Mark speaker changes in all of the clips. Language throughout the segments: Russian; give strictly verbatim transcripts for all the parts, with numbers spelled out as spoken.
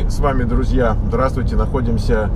Speaker 1: Мы с вами, друзья, здравствуйте, находимся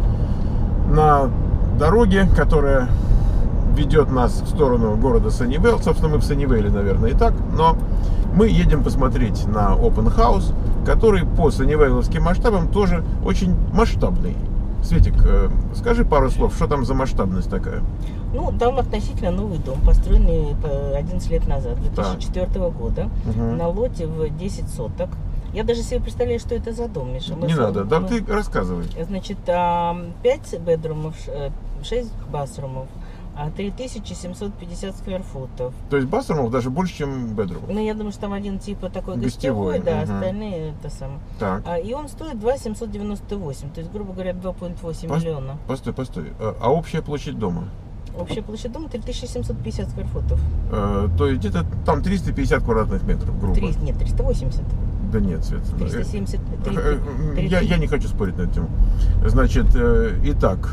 Speaker 1: на дороге, которая ведет нас в сторону города Саннивейл. Собственно, мы в Саннивейле, наверное, и так, но мы едем посмотреть на Open House, который по саннивейловским масштабам тоже очень масштабный. Светик, скажи пару слов, что там за масштабность такая?
Speaker 2: Ну, там относительно новый дом, построенный одиннадцать лет назад, две тысячи четвёртого года, угу. на лоте в десять соток. Я даже себе представляю, что это за дом, Миша. Мы
Speaker 1: Не
Speaker 2: с...
Speaker 1: надо, да,
Speaker 2: мы...
Speaker 1: ты рассказывай.
Speaker 2: Значит, пять бедрумов, шесть басрумов, три тысячи семьсот пятьдесят скверфутов.
Speaker 1: То есть басрумов даже больше, чем бедрумов?
Speaker 2: Ну, я думаю, что там один типа такой гостевой,
Speaker 1: гостевой,
Speaker 2: да,
Speaker 1: угу.
Speaker 2: остальные это сам.
Speaker 1: Так.
Speaker 2: А, и он стоит два тысячи семьсот девяносто восемь, то есть, грубо говоря, два целых восемь
Speaker 1: Пос...
Speaker 2: миллиона.
Speaker 1: Постой, постой. А общая площадь дома?
Speaker 2: Общая площадь дома три тысячи семьсот пятьдесят скверфутов.
Speaker 1: Э, то есть где-то там триста пятьдесят квадратных метров, грубо.
Speaker 2: триста, нет, триста восемьдесят.
Speaker 1: Да нет, Свет.
Speaker 2: триста семьдесят.
Speaker 1: Я, я не хочу спорить на эту тему. Значит, э, итак,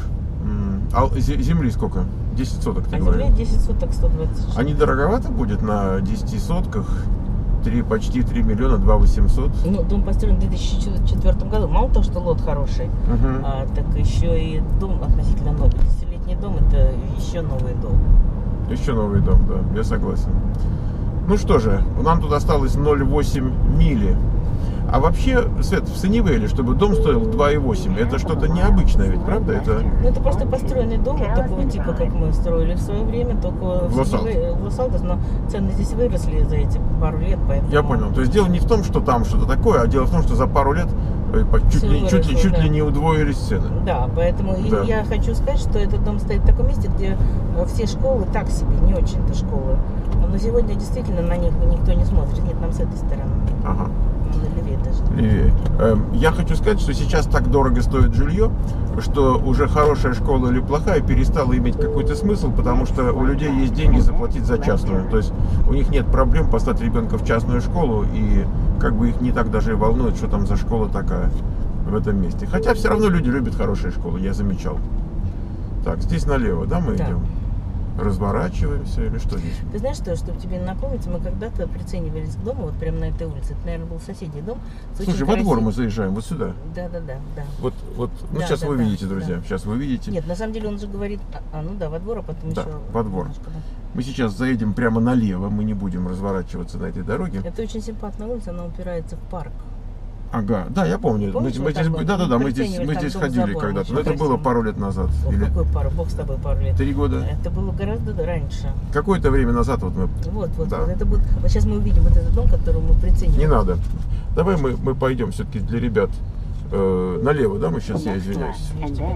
Speaker 1: а земли сколько? десять соток, ты
Speaker 2: а
Speaker 1: говоришь?
Speaker 2: земля десять соток, сто двадцать шесть.
Speaker 1: А не дороговато будет на десяти сотках? три, почти три миллиона, два восемьсот.
Speaker 2: Ну, дом построен в две тысячи четвёртом году. Мало того, что лот хороший,
Speaker 1: угу.
Speaker 2: а, так еще и дом относительно новый. Десятилетний дом – это еще новый дом.
Speaker 1: Еще новый дом, да, я согласен. Ну что же, нам тут осталось ноль целых восемь мили. А вообще, Свет, в Саннивейле, чтобы дом стоил два и восемь, это что-то необычное ведь, правда? Это...
Speaker 2: Ну, это просто построенный дом вот такого типа, как мы строили в свое время, только в Лос-Алдос, но цены здесь выросли за эти пару лет, поэтому...
Speaker 1: Я понял. То есть дело не в том, что там что-то такое, а дело в том, что за пару лет чуть, ли, выросло, чуть, ли, чуть да. ли не удвоились цены.
Speaker 2: Да, поэтому да. я хочу сказать, что этот дом стоит в таком месте, где все школы так себе, не очень-то школы. Но сегодня действительно на них никто не смотрит, нет, нам с этой стороны.
Speaker 1: Ага.
Speaker 2: Левее даже.
Speaker 1: Левее. Эм, я хочу сказать, что сейчас так дорого стоит жилье, что уже хорошая школа или плохая перестала иметь какой-то смысл, потому что у людей есть деньги заплатить за частную. То есть у них нет проблем послать ребенка в частную школу, и как бы их не так даже и волнует, что там за школа такая в этом месте. Хотя все равно люди любят хорошие школы, я замечал. Так, здесь налево, да, мы да. идем? Разворачиваемся или что здесь?
Speaker 2: Ты знаешь что, чтобы тебе напомнить, мы когда-то приценивались к дому, вот прямо на этой улице. Это, наверное, был соседний дом.
Speaker 1: Слушай, во двор мы заезжаем, вот сюда.
Speaker 2: Да, да, да, да.
Speaker 1: Вот, вот, ну да, сейчас да, вы да, видите, друзья, да. сейчас вы видите.
Speaker 2: Нет, на самом деле он же говорит, а, ну да, во двор, а потом
Speaker 1: да,
Speaker 2: еще...
Speaker 1: во двор. Да. Мы сейчас заедем прямо налево, мы не будем разворачиваться на этой дороге.
Speaker 2: Это очень симпатная улица, она упирается в парк.
Speaker 1: Ага, да, я помню.
Speaker 2: Помнишь,
Speaker 1: мы,
Speaker 2: мы
Speaker 1: здесь, да, да, да, мы здесь, мы здесь ходили когда-то. Но это было пару лет назад.
Speaker 2: О, или... Какой пару? Бог с тобой, пару лет.
Speaker 1: Три года.
Speaker 2: Это было гораздо раньше.
Speaker 1: Какое-то время назад вот мы.
Speaker 2: Вот, вот, да. вот. Это будет. Вот сейчас мы увидим вот этот дом, который мы приценим.
Speaker 1: Не надо. Давай мы, мы пойдем все-таки для ребят э, налево, да, мы сейчас, я извиняюсь.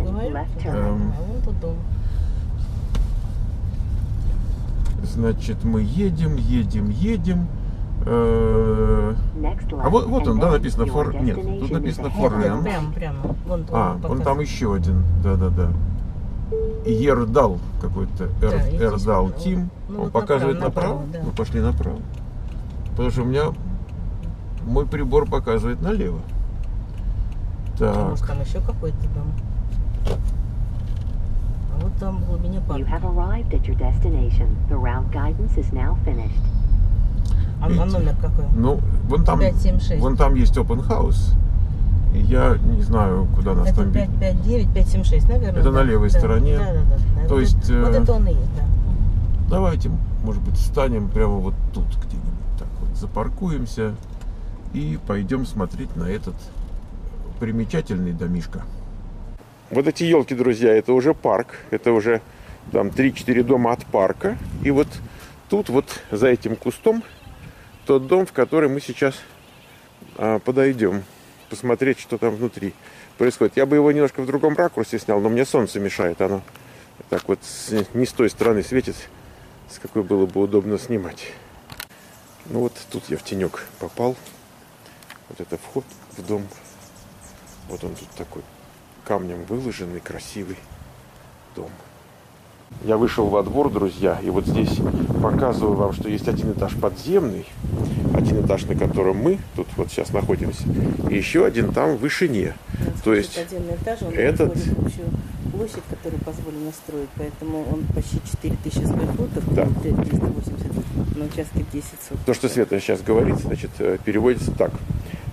Speaker 2: Эм... А вон тот дом.
Speaker 1: Значит, мы едем, едем, едем. А вот, вот он, да, написано фор... Нет, тут написано Форлен.
Speaker 2: Прямо, прямо. Вон
Speaker 1: а, вон там еще один. Да, да, да. Ердал какой-то. Эр, да, Эрдал Тим. Ну, он вот показывает направо. направо. Да. Мы пошли направо. Потому что у меня мой прибор показывает налево. Так.
Speaker 2: А может там еще какой-то дом? А вот там в глубине парка. А, а номер какой?
Speaker 1: Ну, вон там,
Speaker 2: пять семь шесть.
Speaker 1: Вон там есть Open House. И я не знаю, куда нас
Speaker 2: это
Speaker 1: там
Speaker 2: пять пять девять, пять семь шесть, наверное.
Speaker 1: Это
Speaker 2: да?
Speaker 1: на левой
Speaker 2: да,
Speaker 1: стороне.
Speaker 2: Да, да, да.
Speaker 1: То
Speaker 2: вот
Speaker 1: есть...
Speaker 2: Это, вот это он и есть, да.
Speaker 1: Давайте, может быть, встанем прямо вот тут где-нибудь. Так вот, запаркуемся и пойдем смотреть на этот примечательный домишко. Вот эти елки, друзья, это уже парк. Это уже там три-четыре дома от парка. И вот тут вот за этим кустом тот дом, в который мы сейчас а, подойдем, посмотреть, что там внутри происходит. Я бы его немножко в другом ракурсе снял, но мне солнце мешает. Оно так вот с, не с той стороны светит, с какой было бы удобно снимать. Ну вот тут я в тенек попал. Вот это вход в дом. Вот он тут такой камнем выложенный, красивый дом. Я вышел во двор, друзья, и вот здесь показываю вам, что есть один этаж подземный, один этаж, на котором мы тут вот сейчас находимся, и еще один там в вышине.
Speaker 2: Значит,
Speaker 1: то есть
Speaker 2: подземный этаж, он
Speaker 1: этот...
Speaker 2: входит в общую площадь, которую позволено строить, поэтому он почти четыре тысячи скверфутов,
Speaker 1: да.
Speaker 2: триста восемьдесят на участке десять соток.
Speaker 1: То, что Света сейчас говорит, значит, переводится так,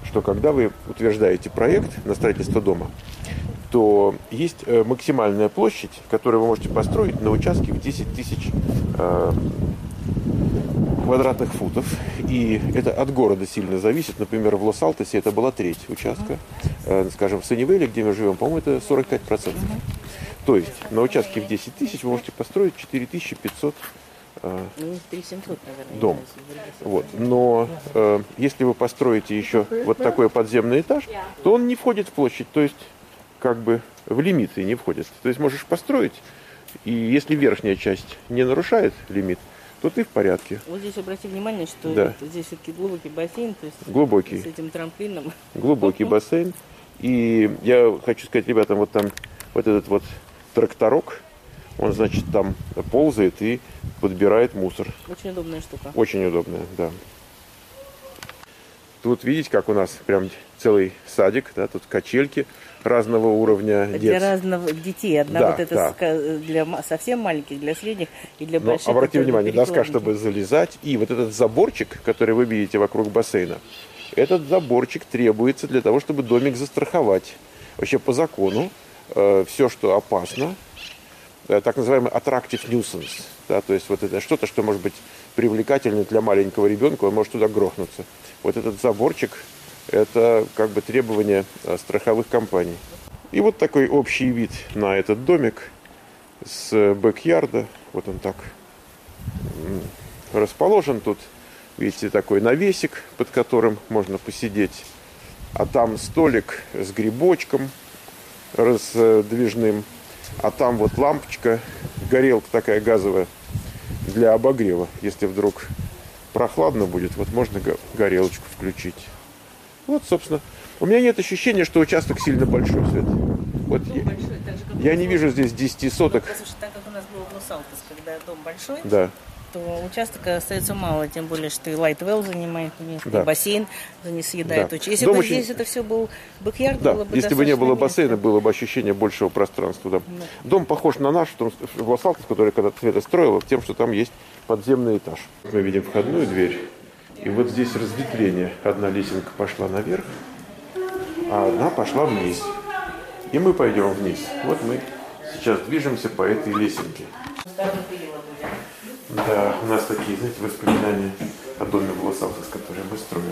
Speaker 1: что когда вы утверждаете проект на строительство дома, то есть максимальная площадь, которую вы можете построить на участке в десять тысяч э, квадратных футов. И это от города сильно зависит. Например, в Лос-Алтосе это была треть участка. Э, скажем, в Саннивейле, где мы живем, по-моему, это сорок пять процентов. То есть на участке в десять тысяч вы можете построить четыре тысячи пятьсот э,
Speaker 2: три тысячи семьсот, наверное,
Speaker 1: дом. Вот. Но э, если вы построите еще вот такой подземный этаж, то он не входит в площадь. То есть как бы в лимиты не входит. То есть можешь построить, и если верхняя часть не нарушает лимит, то ты в порядке.
Speaker 2: Вот здесь обрати внимание, что
Speaker 1: да.
Speaker 2: здесь все-таки глубокий бассейн, то есть
Speaker 1: глубокий.
Speaker 2: С этим трамплином.
Speaker 1: Глубокий бассейн. И я хочу сказать ребятам, вот там вот этот вот тракторок, он, значит, там ползает и подбирает мусор.
Speaker 2: Очень удобная штука.
Speaker 1: Очень удобная, да. Тут видите, как у нас прям целый садик, да, тут качельки разного уровня.
Speaker 2: Для
Speaker 1: детств.
Speaker 2: разных детей. Одна
Speaker 1: да,
Speaker 2: вот эта
Speaker 1: да.
Speaker 2: для совсем маленьких, для средних и для
Speaker 1: Но
Speaker 2: больших.
Speaker 1: обратите внимание, доска, чтобы залезать. И вот этот заборчик, который вы видите вокруг бассейна, этот заборчик требуется для того, чтобы домик застраховать. Вообще по закону э, все, что опасно, э, так называемый attractive nuisance, да, то есть вот это что-то, что может быть привлекательно для маленького ребенка, он может туда грохнуться. Вот этот заборчик – это как бы требование э, страховых компаний. И вот такой общий вид на этот домик с бэк-ярда. Вот он так расположен тут. Видите, такой навесик, под которым можно посидеть. А там столик с грибочком раздвижным. А там вот лампочка, горелка такая газовая для обогрева. Если вдруг прохладно будет, вот можно горелочку включить. Вот, собственно. У меня нет ощущения, что участок сильно большой, Свет. Вот
Speaker 2: дом
Speaker 1: я,
Speaker 2: большой, так же, как
Speaker 1: я не вижу здесь десяти соток.
Speaker 2: Ну, послушай, так как у нас было в Лос-Алтос, когда дом большой,
Speaker 1: Да.
Speaker 2: то участка остается мало, тем более, что и Лайтвелл занимает место,
Speaker 1: Да.
Speaker 2: и бассейн не съедает
Speaker 1: Да.
Speaker 2: очень. Если
Speaker 1: Дом
Speaker 2: бы
Speaker 1: очень...
Speaker 2: здесь это все был бэк-ярд,
Speaker 1: Да,
Speaker 2: было бы
Speaker 1: если бы не было
Speaker 2: достаточно
Speaker 1: бассейна,
Speaker 2: места.
Speaker 1: было бы ощущение большего пространства. Да.
Speaker 2: Да.
Speaker 1: Дом похож на наш, в Лос-Алтос, который когда-то Света строила, тем, что там есть подземный этаж. Мы видим входную дверь, и вот здесь разветвление. Одна лесенка пошла наверх, а одна пошла вниз. И мы пойдем вниз. Вот мы сейчас движемся по этой лесенке. Да, у нас такие, знаете, воспоминания о доме в Лос-Алтос, который мы строили.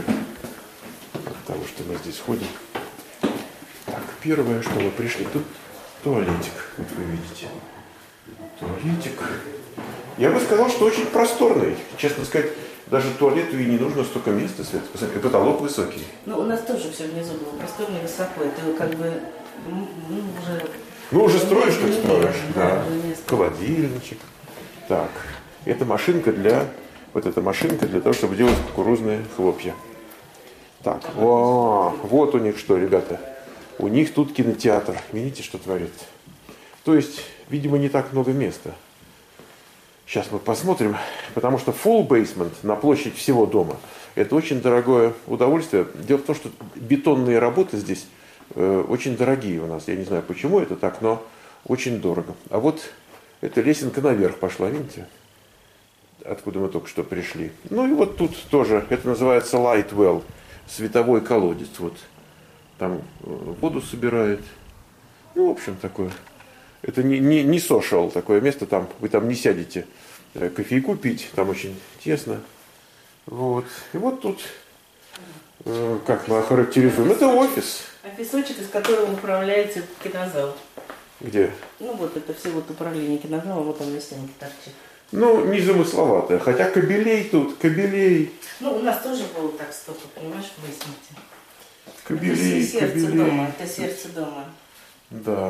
Speaker 1: От того, что мы здесь ходим. Так, первое, что мы пришли, тут туалетик, вот вы видите. Туалетик. Я бы сказал, что очень просторный. Честно сказать, даже туалету и не нужно столько места, Свет. Посмотри, потолок высокий.
Speaker 2: Ну, у нас тоже все внизу было просторно и высоко. Это как бы, ну, уже...
Speaker 1: Ну, уже строишь, как строишь.
Speaker 2: Да,
Speaker 1: Да.
Speaker 2: место.
Speaker 1: Холодильничек. Так, это машинка для... Вот эта машинка для того, чтобы делать кукурузные хлопья. Так, о, вот у них что, ребята. У них тут кинотеатр. Видите, что творит? То есть, видимо, не так много места. Сейчас мы посмотрим, потому что full basement на площадь всего дома – это очень дорогое удовольствие. Дело в том, что бетонные работы здесь э, очень дорогие у нас. Я не знаю, почему это так, но очень дорого. А вот эта лесенка наверх пошла, видите? Откуда мы только что пришли. Ну и вот тут тоже, это называется light well, световой колодец. Вот там воду собирает. Ну, в общем, такое. Это не, не, не social такое место, там вы там не сядете кофейку пить, там очень тесно. Вот. И вот тут, э, как мы охарактеризуем, это офис.
Speaker 2: А песочек, из которого управляется кинозал.
Speaker 1: Где?
Speaker 2: Ну вот это все вот управление кинозала, вот он на стенке торчит.
Speaker 1: Ну, незамысловатое. Хотя кабелей тут, кабелей.
Speaker 2: Ну, у нас тоже было так столько, понимаешь, в бейсменте.
Speaker 1: Кабелей,
Speaker 2: это сердце
Speaker 1: кабелей.
Speaker 2: дома, это сердце дома.
Speaker 1: Да.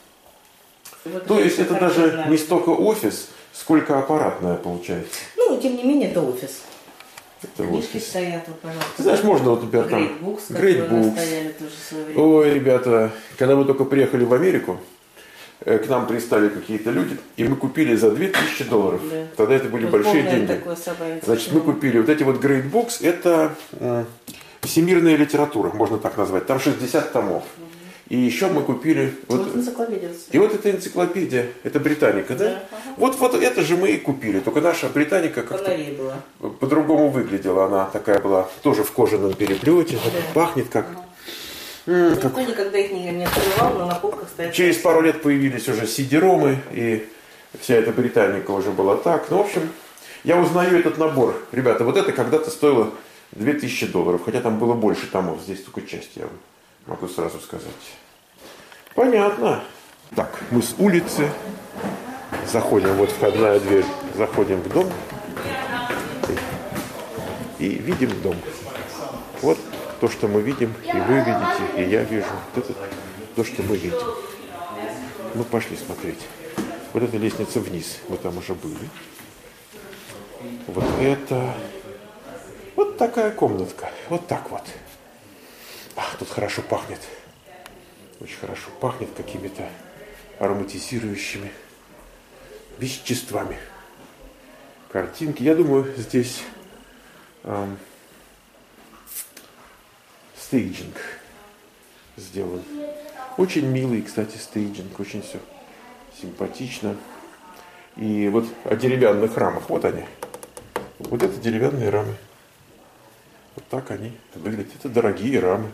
Speaker 2: Вот
Speaker 1: То есть это даже
Speaker 2: характерно.
Speaker 1: не столько офис, сколько аппаратная получается.
Speaker 2: Ну, тем не менее, это офис.
Speaker 1: Это
Speaker 2: Книжки
Speaker 1: офис.
Speaker 2: стоят, вот, пожалуйста.
Speaker 1: Ты знаешь, можно вот, например, там...
Speaker 2: Great Books,
Speaker 1: Great
Speaker 2: которые у нас
Speaker 1: Books.
Speaker 2: стояли тоже в свое время.
Speaker 1: Ой, ребята, когда мы только приехали в Америку, э, к нам пристали какие-то люди, и мы купили за две тысячи долларов.
Speaker 2: Да.
Speaker 1: Тогда это были
Speaker 2: Вот
Speaker 1: большие
Speaker 2: полное
Speaker 1: деньги.
Speaker 2: такое собрание.
Speaker 1: Значит, мы купили вот эти вот Great Books, это э, всемирная литература, можно так назвать. Там шестьдесят томов. И еще мы купили... Вот,
Speaker 2: вот энциклопедия.
Speaker 1: И вот эта энциклопедия, это Британика, да?
Speaker 2: Да, ага.
Speaker 1: Вот, вот это же мы и купили, только наша Британика как-то по-другому выглядела. Она такая была тоже в кожаном переплете, да. Пахнет как...
Speaker 2: Ага.
Speaker 1: М-м,
Speaker 2: Никто
Speaker 1: как...
Speaker 2: никогда их не, не открывал, но на полках стоят.
Speaker 1: Через пару лет появились уже сидеромы, и вся эта Британика уже была так. Ну, в общем, я узнаю этот набор. Ребята, вот это когда-то стоило две тысячи долларов, хотя там было больше томов. Здесь только часть, я могу сразу сказать. Понятно. Так, мы с улицы заходим, вот входная дверь, заходим в дом и, и видим дом. Вот то, что мы видим, и вы видите, и я вижу. Вот это то, что мы видим. Ну, пошли смотреть. Вот эта лестница вниз, мы там уже были. Вот это... Вот такая комнатка. Вот так вот. Ах, тут хорошо пахнет. Очень хорошо пахнет какими-то ароматизирующими веществами. Картинки. Я думаю, здесь эм, стейджинг сделан. Очень милый, кстати, стейджинг. Очень все симпатично. И вот о деревянных рамах. Вот они. Вот это деревянные рамы. Вот так они выглядят. Это дорогие рамы.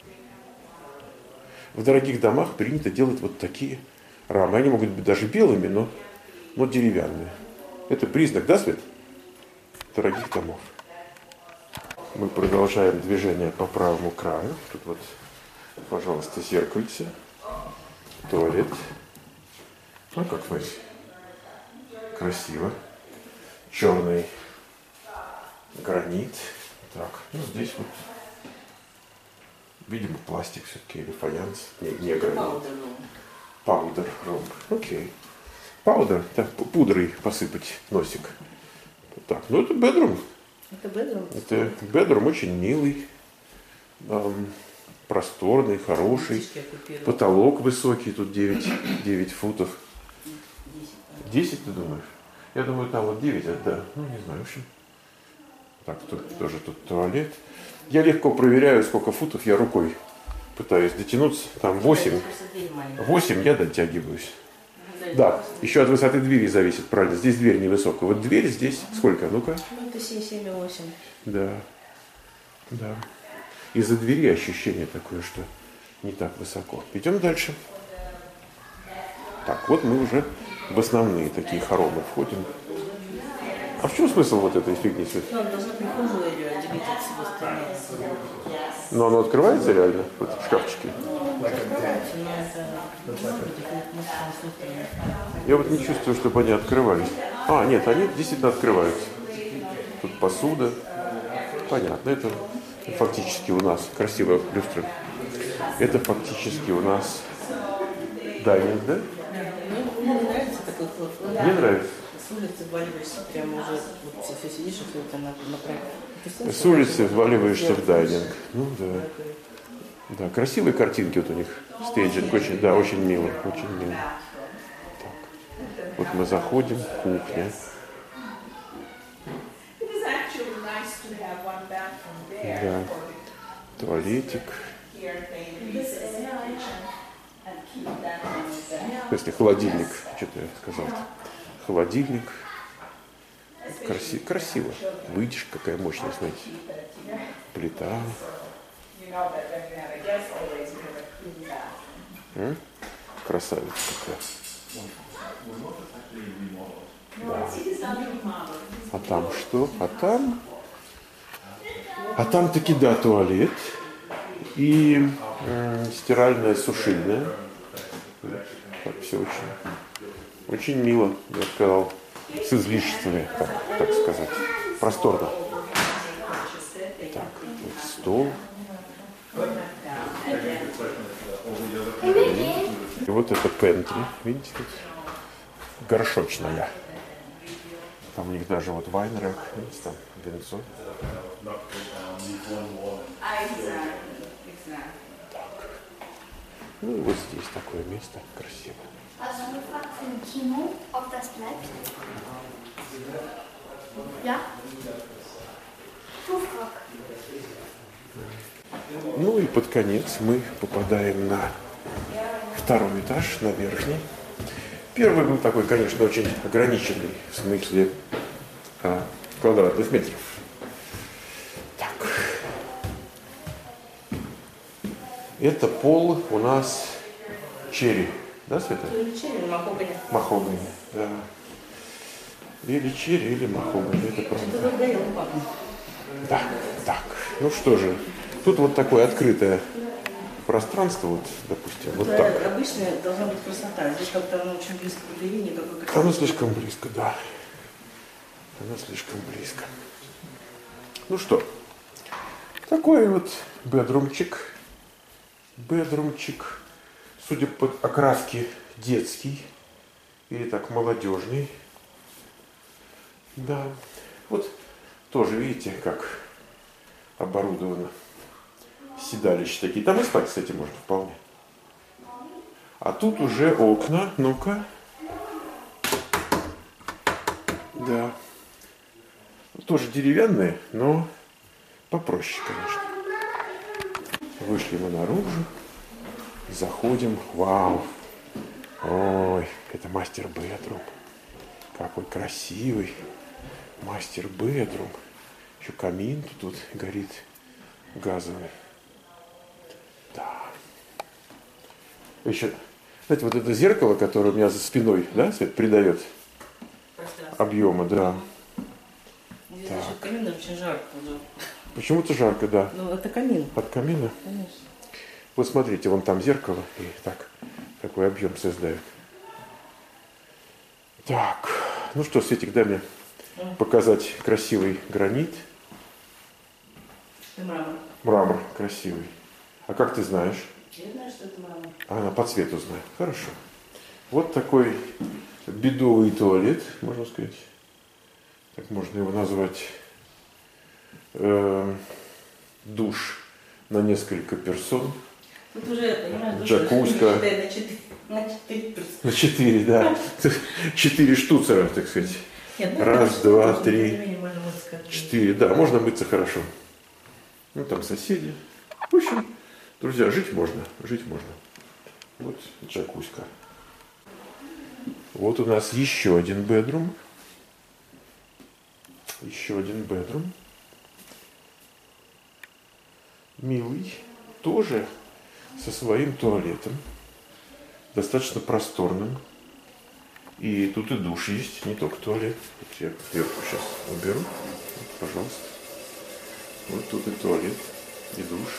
Speaker 1: В дорогих домах принято делать вот такие рамы. Они могут быть даже белыми, но, но деревянные. Это признак, да, Свет? Дорогих домов. Мы продолжаем движение по правому краю. Тут вот, пожалуйста, зеркальце. Туалет. Ну, как смотрите. Красиво. Черный гранит. Так, ну здесь вот, видимо, пластик все-таки или фаянс, не, не гранит. Паудер ром. Окей. Паудер, так, пудрой посыпать носик. Так, ну это бедрум.
Speaker 2: Это бедрум?
Speaker 1: Это бедрум очень милый, эм, просторный, хороший. Потолок высокий, тут девять, девять футов. десять, ты думаешь? Я думаю, там вот девять, да. Ну, не знаю, в общем. Так, тут тоже тут туалет. Я легко проверяю, сколько футов я рукой пытаюсь дотянуться. Там восемь. восемь я дотягиваюсь. Да, еще от высоты двери зависит, правильно. Здесь дверь невысокая. Вот дверь здесь сколько? Ну-ка.
Speaker 2: Ну, это семь-восемь.
Speaker 1: Да. Да. Из-за двери ощущение такое, что не так высоко. Идем дальше. Так, вот мы уже в основные такие хоромы входим. А в чем смысл вот этой фигни, Свет?
Speaker 2: Ну, он должен прихожую отделить от всего остального.
Speaker 1: Но оно открывается реально, вот в шкафчике?
Speaker 2: Ну, открывается, но это может быть, это может конструкторно.
Speaker 1: Я вот не чувствую, чтобы они открывались. А, нет, они действительно открываются. Тут посуда. Понятно, это фактически у нас красивая люстра. Это фактически у нас дайнинг, да?
Speaker 2: Мне не нравится такой ход.
Speaker 1: Мне нравится.
Speaker 2: С улицы вваливаешься, прям уже вот, все сидишь, и все это направо.
Speaker 1: С улицы вваливаешься в дайнинг. Ну да. Да, красивые картинки вот у них. Стейджинг очень, да, очень мило, очень мило. Так. Вот мы заходим, кухня. Да. Туалетик. В смысле, холодильник. Что-то я сказал. Холодильник. Краси... Красиво. Вытяжка какая мощная, смотрите. Плита. М? Красавица какая. Да. А там что? А там... А там таки, да, туалет. И э, стиральная, сушильная. Так, все очень, очень мило, я сказал, с излишествами, так, так сказать. Просторно. Так, вот стол. И вот это пентри, видите, тут горшочная. Там у них даже вот вайнрек, видите, там венцо. Так. Ну и вот здесь такое место красивое.
Speaker 3: Also eine Frage für ein Kino, ob das bleibt? Ja?
Speaker 1: Ну и под конец мы попадаем на второй этаж, на верхний. Первый был такой, конечно, очень ограниченный в смысле а, квадратных метров. Так. Это пол у нас черри. Да, Света?
Speaker 2: Или черри, или махогани.
Speaker 1: Махогани, да. Или черри, или махогани, это правда. Да, так. Ну что же, тут вот такое открытое пространство, вот, допустим, вот так.
Speaker 2: Обычная должна быть красота. Здесь как-то оно очень близко к двери, никакой красоты.
Speaker 1: Оно слишком близко, да. Оно слишком близко. Ну что, такой вот бедрумчик. Бедрумчик. Судя по окраске, детский. Или так, молодежный. Да. Вот тоже, видите, как оборудовано. Седалища такие. Там и спать, кстати, можно вполне. А тут уже окна. Ну-ка. Да. Тоже деревянные, но попроще, конечно. Вышли мы наружу. Заходим. Вау. Ой, это мастер бедрум. Какой красивый мастер бедрум. Еще камин тут горит газовый. Да. Еще, знаете, вот это зеркало, которое у меня за спиной, да, свет придает объема, да.
Speaker 2: Здесь даже камин очень жарко.
Speaker 1: Почему-то жарко, да.
Speaker 2: Ну, это камин.
Speaker 1: От камина?
Speaker 2: Конечно.
Speaker 1: Вот смотрите, вон там зеркало, и так, такой объем создает. Так, ну что, Светик, дай мне показать красивый гранит.
Speaker 2: И мрамор.
Speaker 1: Мрамор красивый. А как ты знаешь?
Speaker 2: Я знаю, что это мрамор.
Speaker 1: А, она по цвету знает. Хорошо. Вот такой бедовый туалет, можно сказать. Так можно его назвать. Э, душ на несколько персон.
Speaker 2: Тут уже, понимаешь,
Speaker 1: джакузка.
Speaker 2: На четыре, на четыре персоны.
Speaker 1: На четыре, да. Четыре штуцера, так сказать.
Speaker 2: Нет, ну,
Speaker 1: Раз,
Speaker 2: хорошо,
Speaker 1: два,
Speaker 2: можно,
Speaker 1: три,
Speaker 2: тем не менее, можно мыться как-то.
Speaker 1: четыре. Да, можно мыться хорошо. Ну, там соседи. В общем, друзья, жить можно. Жить можно. Вот джакузка. Вот у нас еще один бедрум. Еще один бедрум. Милый. Тоже со своим туалетом. Достаточно просторным. И тут и душ есть, не только туалет. Вот я сверху сейчас уберу. Вот, пожалуйста. Вот тут и туалет, и душ.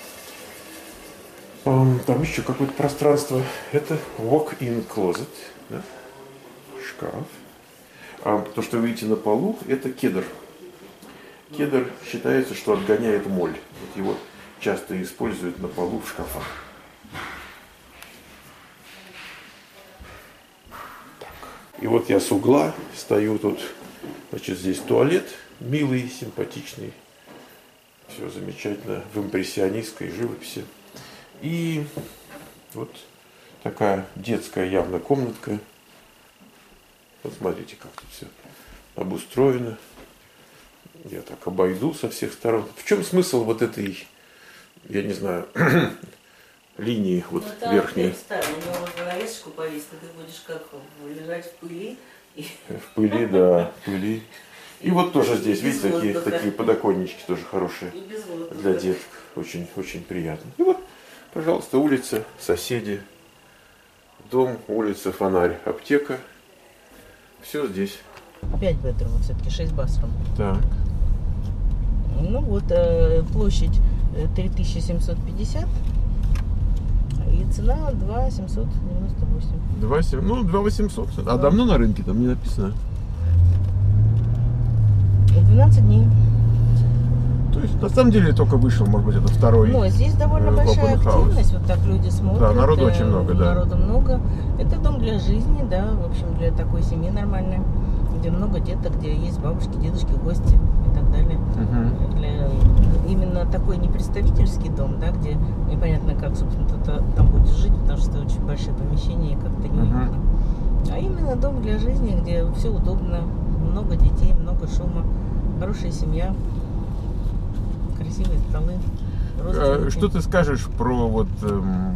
Speaker 1: Там еще какое-то пространство. Это walk-in closet. Да? Шкаф. А то, что вы видите на полу, это кедр. Кедр считается, что отгоняет моль. Вот его часто используют на полу в шкафах. Так. И вот я с угла стою тут. Значит, здесь туалет. Милый, симпатичный. Все замечательно. В импрессионистской живописи. И вот такая детская явно комнатка. Вот смотрите, как тут все обустроено. Я так обойду со всех сторон. В чем смысл вот этой, я не знаю, линии вот
Speaker 2: ну,
Speaker 1: верхней?
Speaker 2: Представь, у него можно навесочку повесить, и ты будешь как лежать в пыли.
Speaker 1: В пыли, да, в пыли. И вот тоже здесь, видите, такие, такие подоконнички тоже хорошие для деток. Очень, очень приятно. И вот, пожалуйста, улица, соседи, дом, улица, фонарь, аптека. Все здесь.
Speaker 2: Пять бедрумов, все-таки шесть басрум.
Speaker 1: Так.
Speaker 2: Ну вот, э, площадь три тысячи семьсот пятьдесят. И цена два тысячи семьсот девяносто восемь.
Speaker 1: два, ну, два восемьсот. А давно на рынке там не написано?
Speaker 2: двенадцать дней.
Speaker 1: То есть, на самом деле, только вышел, может быть, это второй.
Speaker 2: Ну, здесь довольно
Speaker 1: э,
Speaker 2: большая
Speaker 1: open house.
Speaker 2: активность. Вот так люди смотрят.
Speaker 1: Да, народу
Speaker 2: э,
Speaker 1: очень много, да.
Speaker 2: Народу много. Это дом для жизни, да, в общем, для такой семьи нормальной, где много деток, где есть бабушки, дедушки, гости и так далее.
Speaker 1: Угу.
Speaker 2: Для, именно такой не представительский дом, да, где непонятно, как, собственно, ты там будешь жить, потому что очень большие помещения и как-то неуютно. Угу. А именно дом для жизни, где все удобно, много детей, много шума, хорошая семья, красивые столы.
Speaker 1: А, что ты скажешь про вот эм,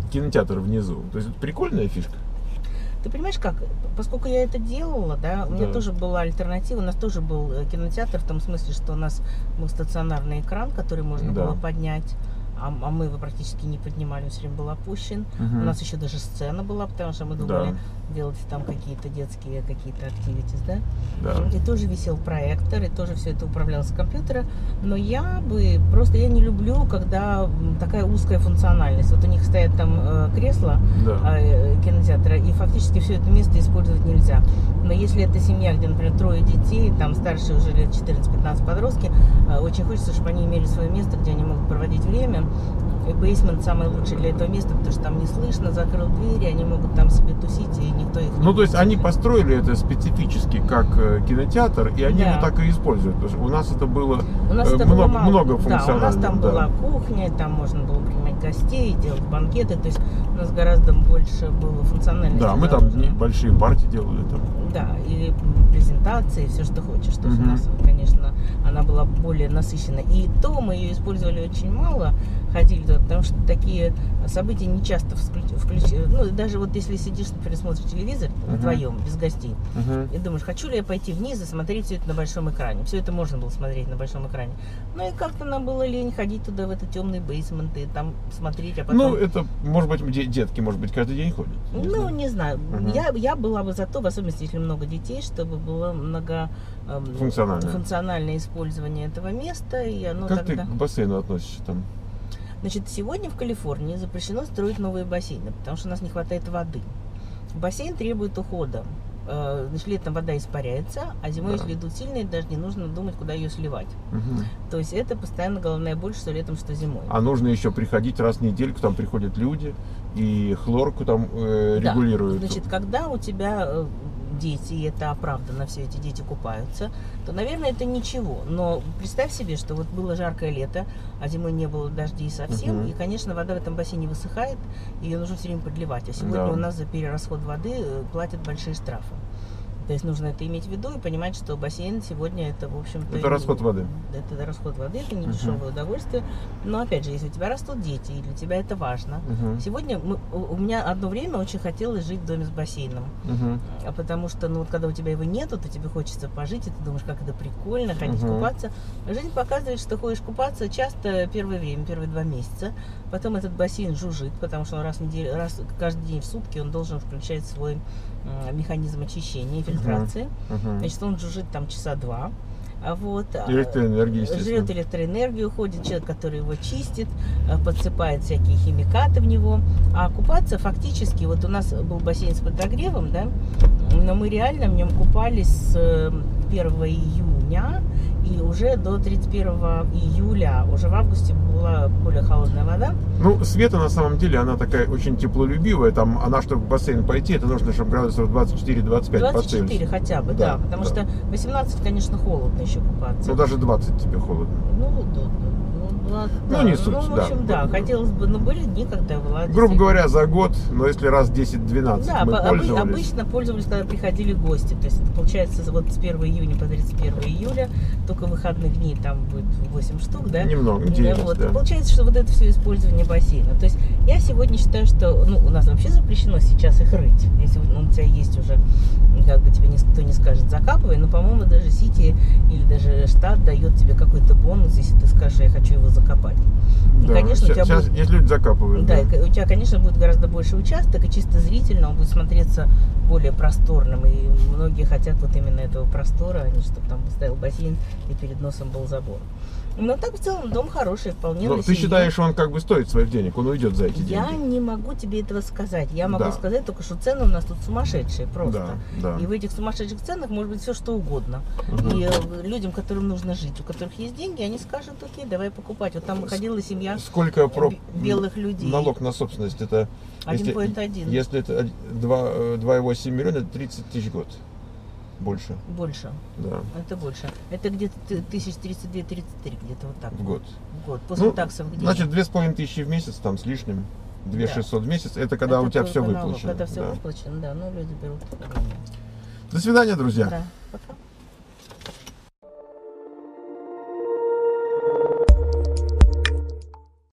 Speaker 1: кинотеатр внизу. То есть это прикольная фишка.
Speaker 2: Ты понимаешь как, поскольку я это делала, да, у меня
Speaker 1: Да.
Speaker 2: тоже была альтернатива, у нас тоже был кинотеатр в том смысле, что у нас был стационарный экран, который можно
Speaker 1: Да.
Speaker 2: было поднять, а, а мы его практически не поднимали, он все время был опущен.
Speaker 1: Мгм.
Speaker 2: У нас еще даже сцена была, потому что мы думали
Speaker 1: Да.
Speaker 2: делать там какие-то детские какие-то активитис, да.
Speaker 1: Да.
Speaker 2: И тоже висел проектор, и тоже все это управлялось с компьютера. Но я бы просто я не люблю, когда м, такая узкая функциональность. Вот у них стоят там э, кресла
Speaker 1: Да.
Speaker 2: э, кинотеатра, и фактически все это место использовать нельзя. Но если это семья, где, например, трое детей, там старшие уже лет четырнадцать-пятнадцать подростки, э, очень хочется, чтобы они имели свое место, где они могут проводить время. И бейсмент самый лучший для этого места, потому что там не слышно, закрыл двери, они могут там себе тусить, и никто их не
Speaker 1: Ну, то есть
Speaker 2: будет
Speaker 1: они
Speaker 2: слышать.
Speaker 1: построили это специфически как э, кинотеатр, и они
Speaker 2: Да.
Speaker 1: его так и используют. Потому что у нас это было
Speaker 2: У нас
Speaker 1: э,
Speaker 2: это
Speaker 1: много,
Speaker 2: было мало.
Speaker 1: много
Speaker 2: Да, у нас
Speaker 1: функционально.
Speaker 2: там
Speaker 1: да.
Speaker 2: была кухня, там можно было принимать гостей, делать банкеты. То есть у нас гораздо больше было функциональности.
Speaker 1: Да, мы там
Speaker 2: заложено.
Speaker 1: небольшие партии делали там.
Speaker 2: Да, и презентации, все, что хочешь. То есть у
Speaker 1: Мгм.
Speaker 2: нас, конечно, она была более насыщена. И то мы ее использовали очень мало, ходили туда, потому что такие события не часто включают. Ну, даже вот если сидишь, например, смотришь телевизор
Speaker 1: Мгм.
Speaker 2: вдвоем, без гостей,
Speaker 1: Мгм.
Speaker 2: и думаешь, хочу ли я пойти вниз и смотреть все это на большом экране. Все это можно было смотреть на большом экране. Ну и как-то нам было лень ходить туда, в этот темный бейсмент, и там смотреть, а потом...
Speaker 1: Ну, это, может быть, де- детки, может быть, каждый день ходят. Не
Speaker 2: Ну,
Speaker 1: знаю.
Speaker 2: не знаю.
Speaker 1: Мгм.
Speaker 2: Я, я была бы за то, в особенности, если много детей, чтобы было много эм,
Speaker 1: Функциональное.
Speaker 2: функциональное использование этого места. И оно
Speaker 1: Как
Speaker 2: тогда...
Speaker 1: ты к бассейну относишься там?
Speaker 2: Значит, сегодня в Калифорнии запрещено строить новые бассейны, потому что у нас не хватает воды. Бассейн требует ухода. Э, Значит, летом вода испаряется, а зимой,
Speaker 1: Да.
Speaker 2: если идут сильные дожди, нужно думать, куда ее сливать.
Speaker 1: Мгм.
Speaker 2: То есть это постоянно головная боль, что летом, что зимой.
Speaker 1: А нужно еще приходить раз в недельку, там приходят люди, и хлорку там э,
Speaker 2: Да.
Speaker 1: регулируют.
Speaker 2: Значит, когда у тебя э, дети, и это оправданно, все эти дети купаются, то, наверное, это ничего. Но представь себе, что вот было жаркое лето, а зимой не было дождей совсем,
Speaker 1: Мгм.
Speaker 2: и, конечно, вода в этом бассейне высыхает, и ее нужно все время подливать. А сегодня
Speaker 1: Да.
Speaker 2: у нас за перерасход воды э, платят большие штрафы. То есть нужно это иметь в виду и понимать, что бассейн сегодня это, в общем-то...
Speaker 1: Это расход воды.
Speaker 2: Это расход воды, это не
Speaker 1: Мгм.
Speaker 2: дешевое удовольствие. Но, опять же, если у тебя растут дети, и для тебя это важно.
Speaker 1: Мгм.
Speaker 2: Сегодня мы, у у меня одно время очень хотелось жить в доме с бассейном.
Speaker 1: Мгм.
Speaker 2: А потому что, ну, вот когда у тебя его нету, то тебе хочется пожить, и ты думаешь, как это прикольно, ходить
Speaker 1: Мгм.
Speaker 2: купаться. Жизнь показывает, что ходишь купаться часто первое время, первые два месяца. Потом этот бассейн жужжит, потому что он раз в неделю, раз каждый день в сутки он должен включать свой м, механизм очищения и фильтрации.
Speaker 1: Мгм.
Speaker 2: Значит, он жужжит там часа два. А вот, а,
Speaker 1: Электроэнергия, естественно.
Speaker 2: жрет электроэнергию, ходит человек, который его чистит, а, подсыпает всякие химикаты в него. А купаться фактически, вот у нас был бассейн с подогревом, да, но мы реально в нем купались с первого июня и уже до тридцать первого июля. Уже в августе была более холодная вода.
Speaker 1: Ну, Света на самом деле, она такая очень теплолюбивая. Там, она, чтобы в бассейн пойти, это нужно, чтобы градусов двадцать четыре - двадцать пять по
Speaker 2: двадцать четыре
Speaker 1: Цельсию.
Speaker 2: хотя бы,
Speaker 1: Да,
Speaker 2: да, потому
Speaker 1: да.
Speaker 2: что восемнадцать, конечно, холодно еще купаться.
Speaker 1: Ну, даже двадцать тебе холодно.
Speaker 2: Ну, да, да, ну, ладно,
Speaker 1: Ну,
Speaker 2: да.
Speaker 1: не суть,
Speaker 2: Ну, в
Speaker 1: да.
Speaker 2: общем, да, хотелось бы, но были дни, когда я была...
Speaker 1: Грубо
Speaker 2: действительно-
Speaker 1: говоря, за год, но если раз десять-двенадцать
Speaker 2: Да,
Speaker 1: мы
Speaker 2: по- обы-
Speaker 1: пользовались.
Speaker 2: обычно пользовались, когда приходили гости. То есть это получается вот с первого июня по тридцать первое июля, только выходных дней там будет восемь штук, да?
Speaker 1: Немного,
Speaker 2: Да,
Speaker 1: девять,
Speaker 2: вот.
Speaker 1: да.
Speaker 2: И получается, что вот это все использование бассейна. То есть я сегодня считаю, что ну, у нас вообще запрещено сейчас их рыть. Если ну, у тебя есть уже, как бы тебе никто не скажет, закапывай, но, по-моему, даже Сити или даже штат дает тебе какой-то бонус, если ты скажешь, я хочу его закопать. И,
Speaker 1: Да,
Speaker 2: конечно, у
Speaker 1: ща-
Speaker 2: тебя
Speaker 1: сейчас
Speaker 2: будет...
Speaker 1: есть люди закапывают.
Speaker 2: Да,
Speaker 1: Да.
Speaker 2: и у тебя, конечно, будет гораздо больше участок, и чисто зрительно он будет смотреться более просторным. И многие хотят вот именно этого простора, а не чтобы там стоял бассейн и перед носом был забор. Но так в целом дом хороший, вполне
Speaker 1: Но
Speaker 2: на
Speaker 1: ты
Speaker 2: семью.
Speaker 1: считаешь, он как бы стоит своих денег, он уйдет за эти
Speaker 2: Я
Speaker 1: деньги?
Speaker 2: не могу тебе этого сказать. Я могу
Speaker 1: Да.
Speaker 2: сказать только, что цены у нас тут сумасшедшие просто.
Speaker 1: Да, да.
Speaker 2: И в этих сумасшедших ценах может быть все что угодно.
Speaker 1: Мгм.
Speaker 2: И э, людям, которым нужно жить, у которых есть деньги, они скажут, окей, давай покупать. Вот там ходила семья
Speaker 1: Сколько про...
Speaker 2: б- белых людей.
Speaker 1: налог на собственность? Это
Speaker 2: один целых один.
Speaker 1: Если это два два и восемь миллиона, это тридцать тысяч в год. Больше,
Speaker 2: Больше.
Speaker 1: да,
Speaker 2: Это больше. Это где-то тысяч тридцать два - тридцать три, где-то вот так.
Speaker 1: в год.
Speaker 2: В год. После
Speaker 1: Ну,
Speaker 2: таксов где?
Speaker 1: Значит, две с половиной тысячи в месяц, там с лишним, две тысячи шестьсот в месяц, это когда
Speaker 2: Это
Speaker 1: у тебя
Speaker 2: только
Speaker 1: все
Speaker 2: налог.
Speaker 1: выплачено.
Speaker 2: Когда все
Speaker 1: Да.
Speaker 2: выплачено, да, ну люди берут.
Speaker 1: До свидания, друзья.
Speaker 2: Да, пока.